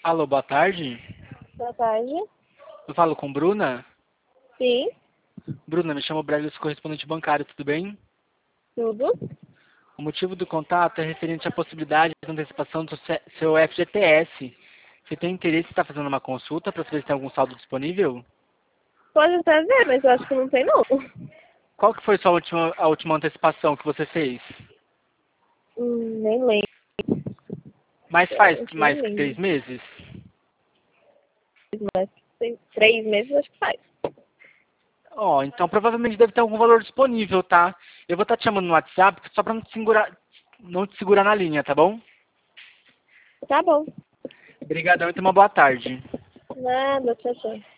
Alô, boa tarde. Boa tarde. Eu falo com Bruna. Sim, Bruna, me chamo Breno, sou correspondente bancário, tudo bem? tudo. O motivo do contato é referente à possibilidade de antecipação do seu FGTS. Você tem interesse em estar fazendo uma consulta para saber se tem algum saldo disponível? Pode até ver, mas eu acho que não tem não. Qual que foi a última antecipação que você fez? Nem lembro. Mas faz Sinceramente, nem mais que lembro. 3 meses? Mas tem 3 meses, acho que faz. Ó, então provavelmente deve ter algum valor disponível, tá? Eu vou estar te chamando no WhatsApp só para não te segurar na linha, tá bom? Tá bom. Obrigadão e tenha uma boa tarde. Nada, tchau, tchau.